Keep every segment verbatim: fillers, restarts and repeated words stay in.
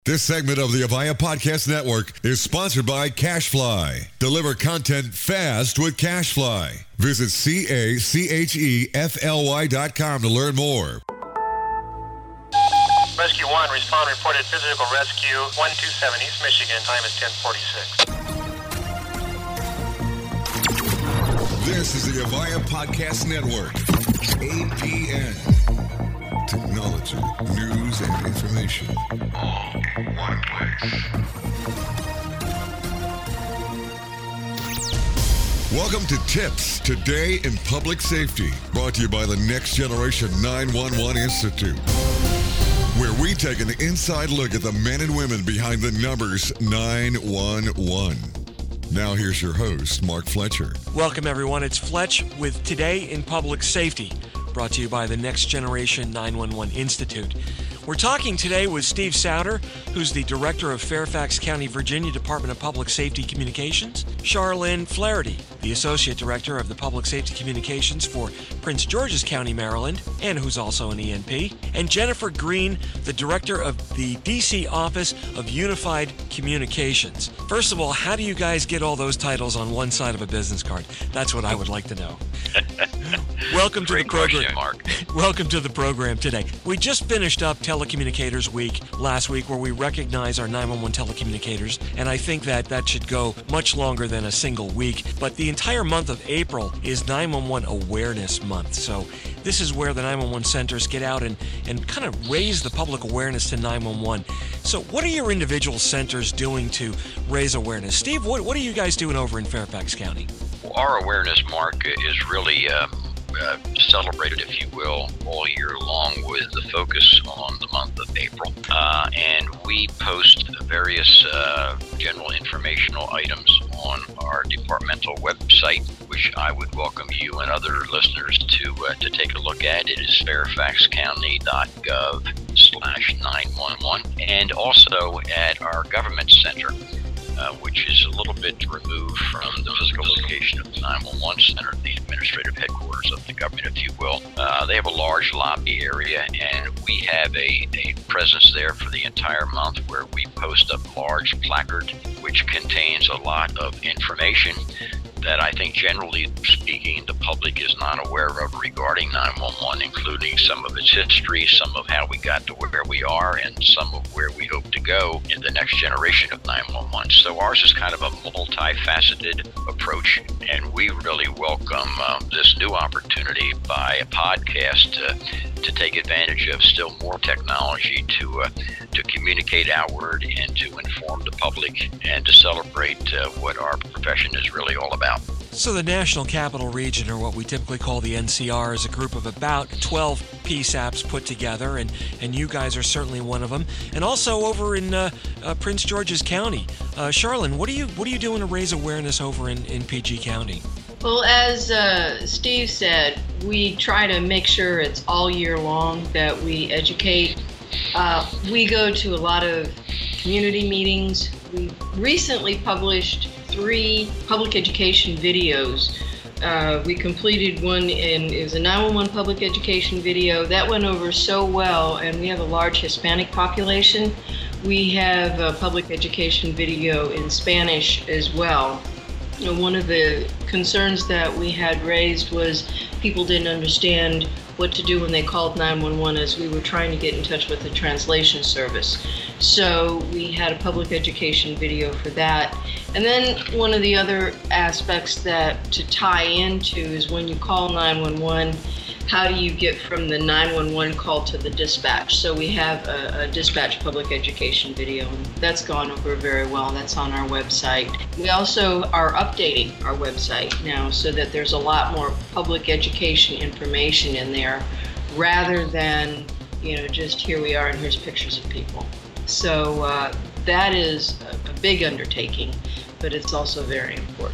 This segment of the Avaya Podcast Network is sponsored by CashFly. Deliver content fast with CashFly. Visit C A C H E F L Y dot com to learn more. Rescue one, respond reported physical rescue one two seven East Michigan. Time is ten forty-six. This is the Avaya Podcast Network. A P N. Technology, news, and information, all in one place. Welcome to Tips Today in Public Safety, brought to you by the Next Generation nine one one Institute, where we take an inside look at the men and women behind the numbers nine one one. Now here's your host, Mark Fletcher. Welcome, everyone. It's Fletch with Today in Public Safety, brought to you by the Next Generation nine one one Institute. We're talking today with Steve Souter, who's the Director of Fairfax County, Virginia Department of Public Safety Communications, Charlene Flaherty, the Associate Director of the Public Safety Communications for Prince George's County, Maryland, and who's also an E N P, and Jennifer Green, the Director of the D C Office of Unified Communications. First of all, how do you guys get all those titles on one side of a business card? That's what I would like to know. Welcome to Great the program, question, Mark. Welcome to the program today. We just finished up Telecommunicators Week last week, where we recognize our nine one one telecommunicators, and I think that that should go much longer than a single week. But the entire month of April is nine one one Awareness Month, so this is where the nine one one centers get out and, and kind of raise the public awareness to nine one one. So what are your individual centers doing to raise awareness? Steve, what, what are you guys doing over in Fairfax County? Well, our awareness, Mark, is really um, uh, celebrated, if you will, all year long with the focus on the month of April. Uh, and we post various uh, general informational items on our departmental website, which I would welcome you and other listeners to uh, to take a look at. It is fairfax county dot gov slash nine one one, and also at our government center, Uh, which is a little bit removed from the physical location of the nine one one center, the administrative headquarters of the government, if you will. Uh, they have a large lobby area, and we have a, a presence there for the entire month where we post a large placard which contains a lot of information that I think, generally speaking, the public is not aware of regarding nine one one, including some of its history, some of how we got to where we are, and some of where we hope to go in the next generation of nine one one. So ours is kind of a multifaceted approach, and we really welcome uh, this new opportunity by a podcast uh, to take advantage of still more technology to uh, to communicate outward and to inform the public and to celebrate uh, what our profession is really all about. So the National Capital Region, or what we typically call the N C R, is a group of about twelve P SAPs put together, and, and you guys are certainly one of them. And also over in uh, uh, Prince George's County. Uh, Charlene, what are you what are you doing to raise awareness over in, in P G County? Well, as uh, Steve said, we try to make sure it's all year long that we educate. Uh, we go to a lot of community meetings. We recently published three public education videos. Uh, we completed one in, it was a nine one one public education video. That went over so well, and we have a large Hispanic population. We have a public education video in Spanish as well. You know, one of the concerns that we had raised was people didn't understand what to do when they called nine one one, as we were trying to get in touch with the translation service. So we had a public education video for that. And then one of the other aspects that to tie into is when you call nine one one, how do you get from the nine one one call to the dispatch? So we have a, a dispatch public education video, and that's gone over very well. That's on our website. We also are updating our website now so that there's a lot more public education information in there, rather than, you know, just here we are and here's pictures of people. So uh, that is a, a big undertaking, but it's also very important.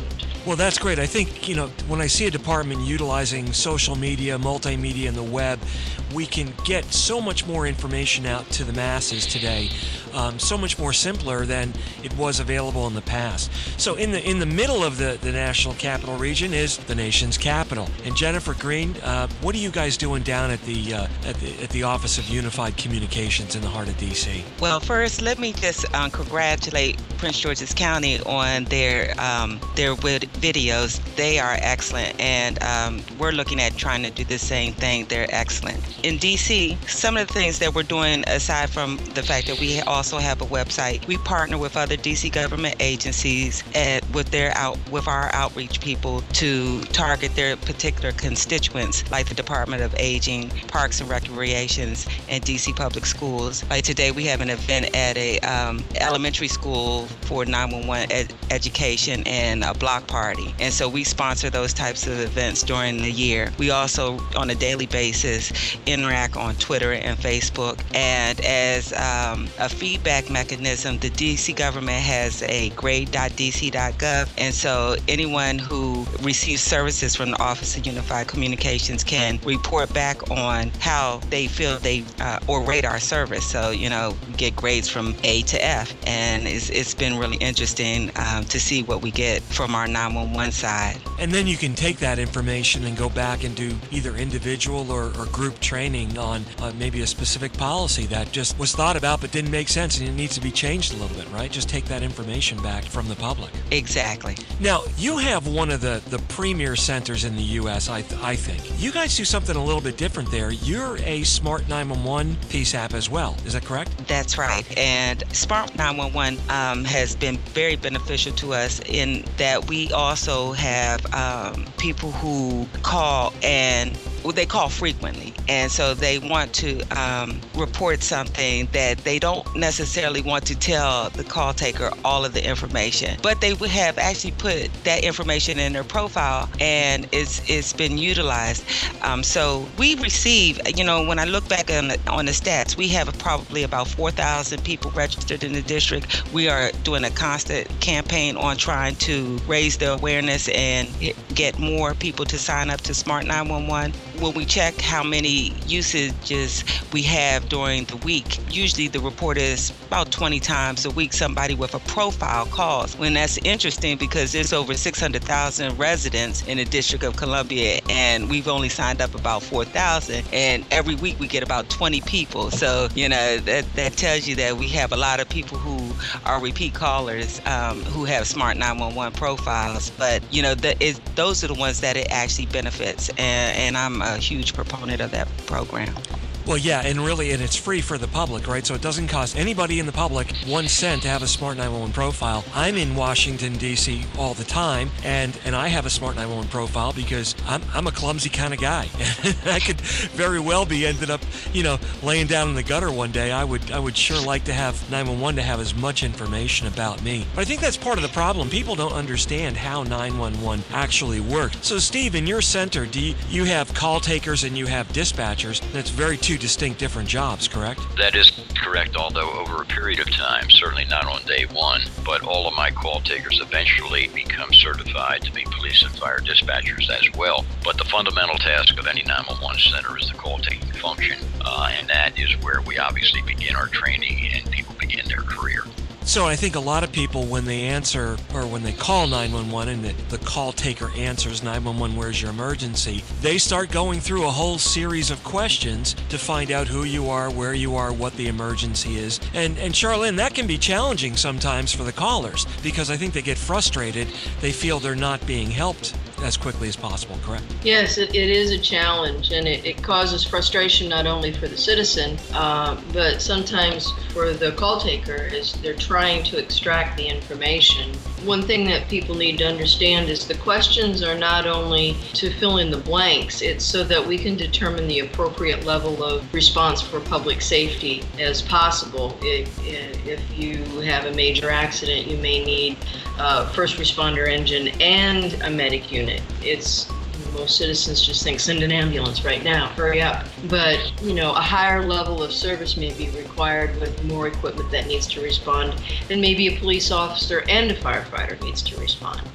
Well, that's great. I think, you know, when I see a department utilizing social media, multimedia, and the web, we can get so much more information out to the masses today, um, so much more simpler than it was available in the past. So in the in the middle of the, the National Capital Region is the nation's capital. And Jennifer Green, uh, what are you guys doing down at the, uh, at the at the Office of Unified Communications in the heart of D C? Well, first, let me just um, congratulate Prince George's County on their um, their vid- videos. They are excellent, and um, we're looking at trying to do the same thing. They're excellent. In D C, some of the things that we're doing, aside from the fact that we also have a website, we partner with other D C government agencies at, with their out with our outreach people to target their particular constituents, like the Department of Aging, Parks and Recreations, and D C Public Schools. Like today, we have an event at a um, elementary school for nine one one ed- education and a block party, and so we sponsor those types of events during the year. We also, on a daily basis, interact on Twitter and Facebook, and as um, a feedback mechanism, the D C government has a grade dot d c dot gov, and so anyone who receives services from the Office of Unified Communications can report back on how they feel they uh, or rate our service. So, you know, we get grades from A to F, and it's, it's been really interesting um, to see what we get from our nine one one side. And then you can take that information and go back and do either individual or, or group training on uh, maybe a specific policy that just was thought about but didn't make sense and it needs to be changed a little bit, right? Just take that information back from the public. Exactly. Now, you have one of the, the premier centers in the U S, I, th- I think. You guys do something a little bit different there. You're a Smart nine one one P S A P as well. Is that correct? That's right. And Smart nine one one um, has been very beneficial to us in that we also have um, people who call and well, they call frequently, and so they want to um, report something that they don't necessarily want to tell the call taker all of the information, but they would have actually put that information in their profile, and it's it's been utilized. Um, so we receive, you know, when I look back on the, on the stats, we have probably about four thousand people registered in the district. We are doing a constant campaign on trying to raise the awareness and get more people to sign up to Smart nine one one. When we check how many usages we have during the week, usually the report is about twenty times a week somebody with a profile calls. When that's interesting because there's over six hundred thousand residents in the District of Columbia, and we've only signed up about four thousand, and every week we get about twenty people. So, you know, that, that tells you that we have a lot of people who are repeat callers um, who have Smart nine one one profiles. But, you know, the, it, those are the ones that it actually benefits, and, and I'm a huge proponent of that program. Well, yeah, and really, and it's free for the public, right? So it doesn't cost anybody in the public one cent to have a Smart nine one one profile. I'm in Washington, D C all the time, and, and I have a Smart nine one one profile because I'm I'm a clumsy kind of guy. I could very well be ended up, you know, laying down in the gutter one day. I would I would sure like to have nine one one to have as much information about me. But I think that's part of the problem. People don't understand how nine one one actually works. So, Steve, in your center, do you, you have call takers and you have dispatchers. That's very two distinct different jobs, correct? That is correct, although over a period of time, certainly not on day one, but all of my call takers eventually become certified to be police and fire dispatchers as well. But the fundamental task of any nine one one center is the call taking function, uh, and that is where we obviously begin our training and people begin their career. So I think a lot of people, when they answer or when they call nine one one and the, the call taker answers nine one one, where's your emergency, they start going through a whole series of questions to find out who you are, where you are, what the emergency is. And, and Charlene, that can be challenging sometimes for the callers because I think they get frustrated. They feel they're not being helped as quickly as possible, correct? Yes, it, it is a challenge, and it, it causes frustration not only for the citizen, uh, but sometimes for the call taker as they're trying to extract the information. One thing that people need to understand is the questions are not only to fill in the blanks, it's so that we can determine the appropriate level of response for public safety as possible. If, if you have a major accident, you may need a first responder engine and a medic unit. It's most citizens just think, send an ambulance right now, hurry up. But, you know, a higher level of service may be required with more equipment that needs to respond, and maybe a police officer and a firefighter needs to respond.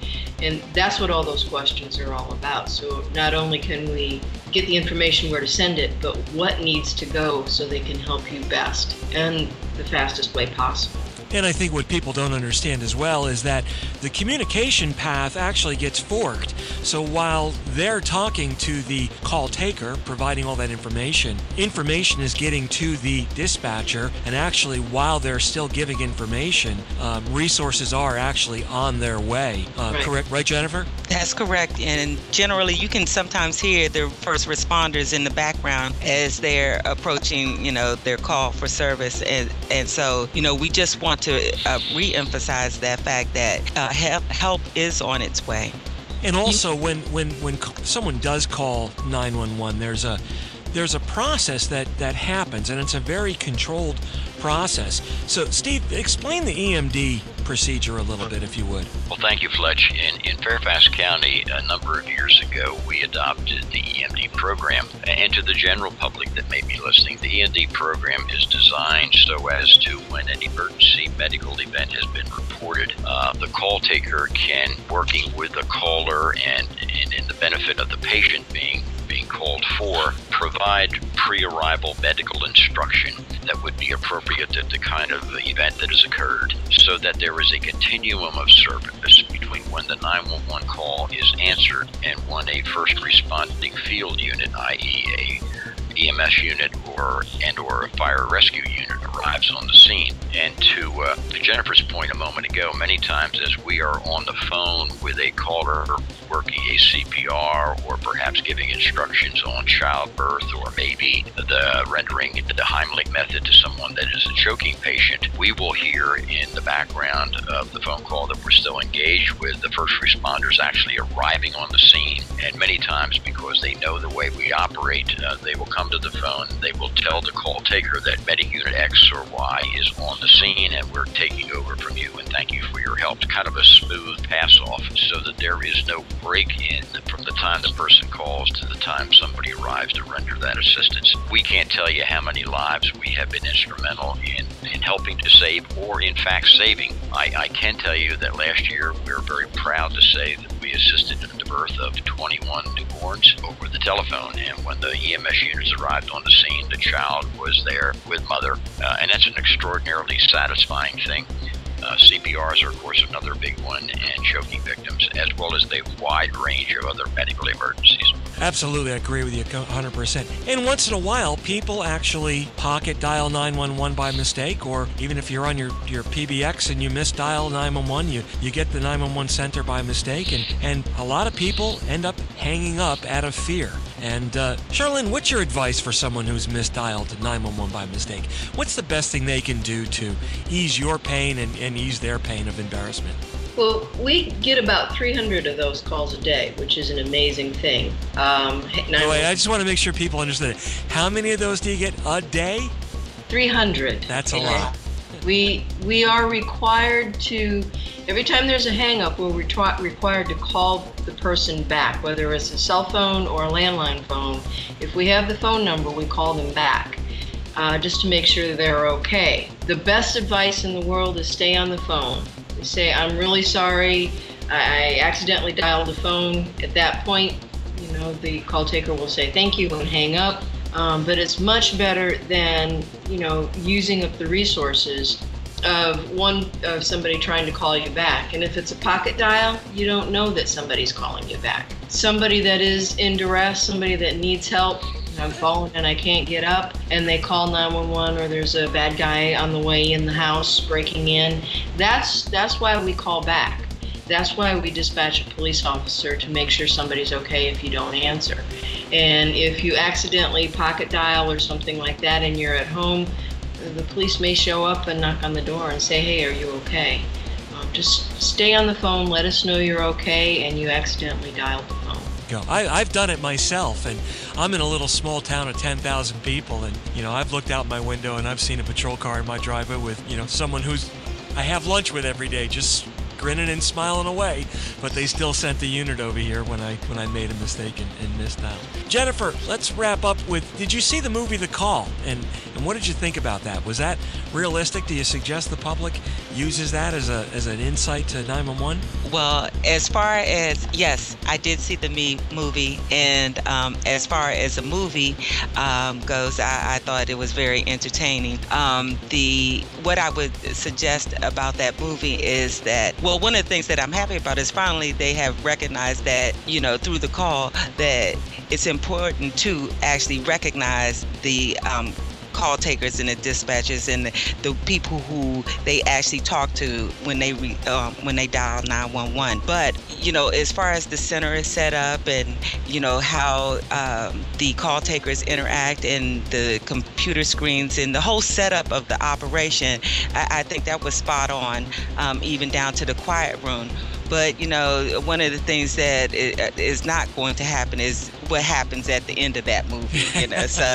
And that's what all those questions are all about. So not only can we get the information where to send it, but what needs to go so they can help you best and the fastest way possible. And I think what people don't understand as well is that the communication path actually gets forked. So while they're talking to the call taker, providing all that information, information is getting to the dispatcher, and actually while they're still giving information, um, resources are actually on their way. Uh, Right. Correct, right, Jennifer? That's correct. And generally, you can sometimes hear the first responders in the background as they're approaching, you know, their call for service. And, and so, you know, we just want to uh, re-emphasize that fact that uh, help, help is on its way. And also, when when when c- someone does call nine one one, there's a there's a process that that happens, and it's a very controlled process. So, Steve, explain the E M D procedure a little bit, if you would. Well, thank you, Fletch. In, in Fairfax County, a number of years ago, we adopted the E M D program. And to the general public that may be listening, the E M D program is designed so as to, when an emergency medical event has been reported, uh, the call taker can, working with the caller and, and in the benefit of the patient being being called for, provide pre-arrival medical instruction that would be appropriate at the kind of event that has occurred, so that there is a continuum of service between when the nine one one call is answered and when a first responding field unit, that is a E M S unit or and or a fire rescue unit arrives on the scene. And to, uh, to Jennifer's point a moment ago, many times as we are on the phone with a caller working a C P R or perhaps giving instructions on childbirth or maybe the rendering the Heimlich method to someone that is a choking patient, we will hear in the background of the phone call that we're still engaged with the first responders actually arriving on the scene. And many times, because they know the way we operate, uh, they will come to the phone, they will tell the call taker that medic unit X or Y is on the scene and we're taking over from you and thank you for your help. Kind of a smooth pass off so that there is no break in from the time the person calls to the time somebody arrives to render that assistance. We can't tell you how many lives we have been instrumental in, in helping to save or in fact saving. I, I can tell you that last year we were very proud to say that we assisted in the birth of twenty-one newborns over the telephone, and when the E M S units arrived on the scene, the child was there with mother, uh, and that's an extraordinarily satisfying thing. Uh, C P Rs are, of course, another big one, and choking victims, as well as the wide range of other medical emergencies. Absolutely, I agree with you one hundred percent. And once in a while, people actually pocket dial nine one one by mistake, or even if you're on your, your P B X and you misdial nine one one, you, you get the nine one one center by mistake, and, and a lot of people end up hanging up out of fear. And uh, Charlene, what's your advice for someone who's misdialed nine one one by mistake? What's the best thing they can do to ease your pain and, and ease their pain of embarrassment? Well, we get about three hundred of those calls a day, which is an amazing thing. Um, No, wait, I just want to make sure people understand it. How many of those do you get a day? three hundred. That's a And lot. We we are required to, every time there's a hang-up, we're retri- required to call the person back, whether it's a cell phone or a landline phone. If we have the phone number, we call them back, uh, just to make sure they're okay. The best advice in the world is stay on the phone. You say, I'm really sorry, I accidentally dialed the phone. At that point, you know, the call taker will say thank you and hang up. Um, but it's much better than, you know, using up the resources of one of somebody trying to call you back. And if it's a pocket dial, you don't know that somebody's calling you back. Somebody that is in duress, somebody that needs help, I'm falling and I can't get up, and they call nine one one, or there's a bad guy on the way in the house breaking in. That's that's why we call back. That's why we dispatch a police officer to make sure somebody's okay if you don't answer. And if you accidentally pocket dial or something like that and you're at home, the police may show up and knock on the door and say, hey, are you okay? Um, just stay on the phone, let us know you're okay, and you accidentally dialed the phone. Go. I, I've done it myself, and I'm in a little small town of ten thousand people, and, you know, I've looked out my window and I've seen a patrol car in my driveway with, you know, someone who's I have lunch with every day just grinning and smiling away, but they still sent the unit over here when I when I made a mistake and, and missed out. Jennifer, let's wrap up with, did you see the movie The Call? And, and what did you think about that? Was that realistic? Do you suggest the public uses that as a as an insight to nine one one? Well, as far as, yes, I did see the me movie, and um, as far as the movie um, goes, I, I thought it was very entertaining. Um, the what I would suggest about that movie is that, well, one of the things that I'm happy about is finally they have recognized that, you know, through The Call, that it's important to actually recognize the um, call takers and the dispatchers and the, the people who they actually talk to when they re, um, when they dial nine one one. But you know, as far as the center is set up and you know how um, the call takers interact and the computer screens and the whole setup of the operation, I, I think that was spot on, um, even down to the quiet room. But, you know, one of the things that is not going to happen is what happens at the end of that movie, you know. So,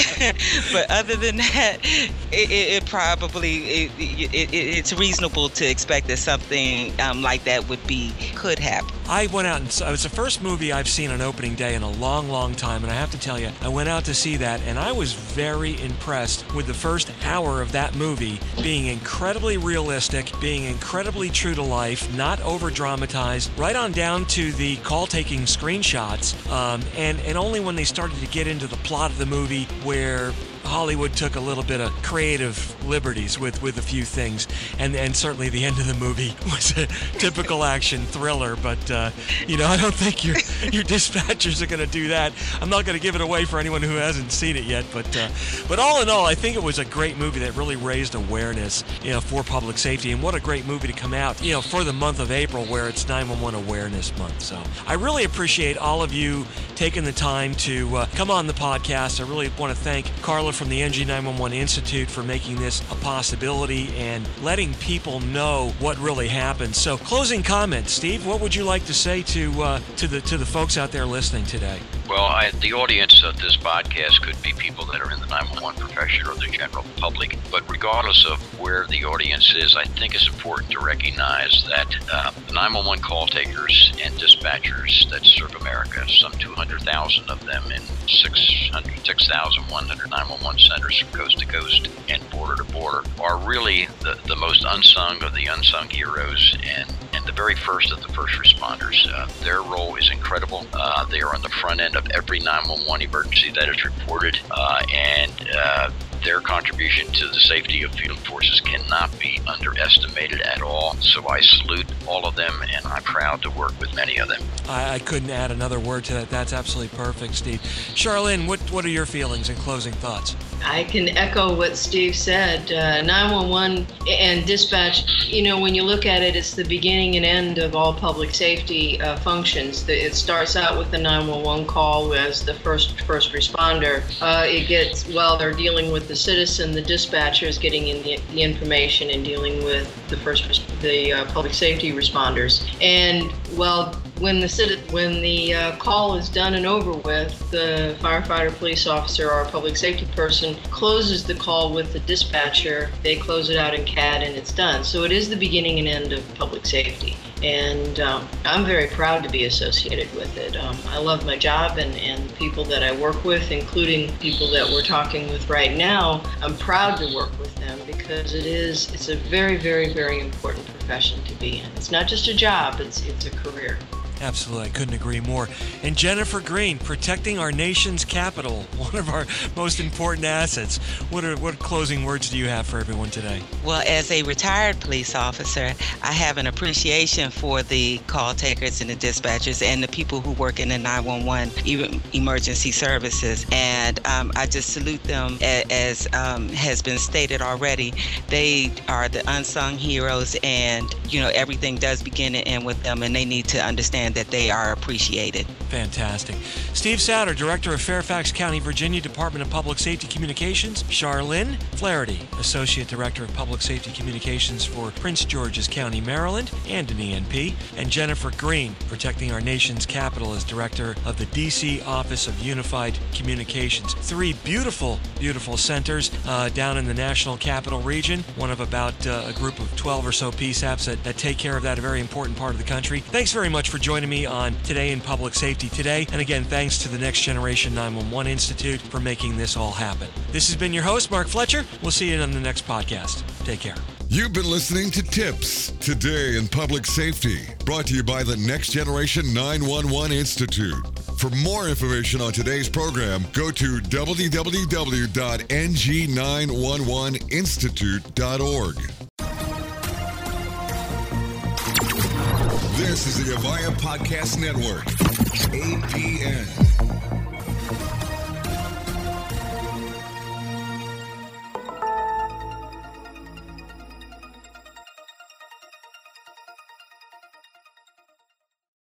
but other than that, it, it probably, it, it, it's reasonable to expect that something um, like that would be, could happen. I went out and saw, it was the first movie I've seen on opening day in a long, long time. And I have to tell you, I went out to see that and I was very impressed with the first hour of that movie being incredibly realistic, being incredibly true to life, not over dramatized, right on down to the call-taking screenshots, um, and, and only when they started to get into the plot of the movie where Hollywood took a little bit of creative liberties with, with a few things, and and certainly the end of the movie was a typical action thriller. But uh, you know, I don't think your your dispatchers are going to do that. I'm not going to give it away for anyone who hasn't seen it yet. But uh, but all in all, I think it was a great movie that really raised awareness, you know, for public safety, and what a great movie to come out, you know, for the month of April, where it's nine one one Awareness Month. So I really appreciate all of you taking the time to uh, come on the podcast. I really want to thank Carla from the N G nine one one Institute for making this a possibility and letting people know what really happens. So, closing comments, Steve. What would you like to say to uh, to the to the folks out there listening today? Well, I, the audience of this podcast could be people that are in the nine one one profession or the general public. But regardless of where the audience is, I think it's important to recognize that uh, the nine one one call takers and dispatchers that serve America, some two hundred thousand of them in six thousand one hundred nine one one centers from coast to coast and border to border, are really the, the most unsung of the unsung heroes and, and the very first of the first responders. Uh, their role is incredible. Uh, they are on the front end of every nine one one emergency that is reported, uh, and uh, their contribution to the safety of field forces cannot be underestimated at all. So I salute all of them, and I'm proud to work with many of them. I, I couldn't add another word to that. That's absolutely perfect, Steve. Charlene, what, what are your feelings and closing thoughts? I can echo what Steve said. Uh, nine one one and dispatch, you know, when you look at it, it's the beginning and end of all public safety uh, functions. The, it starts out with the nine one one call as the first first responder. Uh, it gets, well, they're dealing with the citizen, the dispatcher is getting in the, the information and dealing with the first, the uh, public safety responders. And, well, when the when the uh, call is done and over with, the firefighter, police officer, or public safety person closes the call with the dispatcher. They close it out in C A D and it's done. So it is the beginning and end of public safety. And um, I'm very proud to be associated with it. Um, I love my job and, and the people that I work with, including people that we're talking with right now. I'm proud to work with them because it is it's a very, very, very important profession to be in. It's not just a job, it's it's a career. Absolutely, I couldn't agree more. And Jennifer Green, protecting our nation's capital, one of our most important assets. What are what closing words do you have for everyone today? Well, as a retired police officer, I have an appreciation for the call takers and the dispatchers and the people who work in the nine one one even emergency services. And um, I just salute them. As um, has been stated already, they are the unsung heroes, and you know everything does begin and end with them, and they need to understand that they are appreciated. Fantastic. Steve Souter, Director of Fairfax County, Virginia Department of Public Safety Communications. Charlene Flaherty, Associate Director of Public Safety Communications for Prince George's County, Maryland, and an E N P. And Jennifer Green, protecting our nation's capital as Director of the D C Office of Unified Communications. Three beautiful, beautiful centers uh, down in the National Capital Region, one of about uh, a group of twelve or so P SAPs that, that take care of that, a very important part of the country. Thanks very much for joining me on Today in Public Safety Today. And again, thanks to the Next Generation nine one one Institute for making this all happen. This has been your host, Mark Fletcher. We'll see you on the next podcast. Take care. You've been listening to Tips Today in Public Safety, brought to you by the Next Generation nine one one Institute. For more information on today's program, go to w w w dot n g nine one one institute dot org. This is the Avaya Podcast Network, A P N.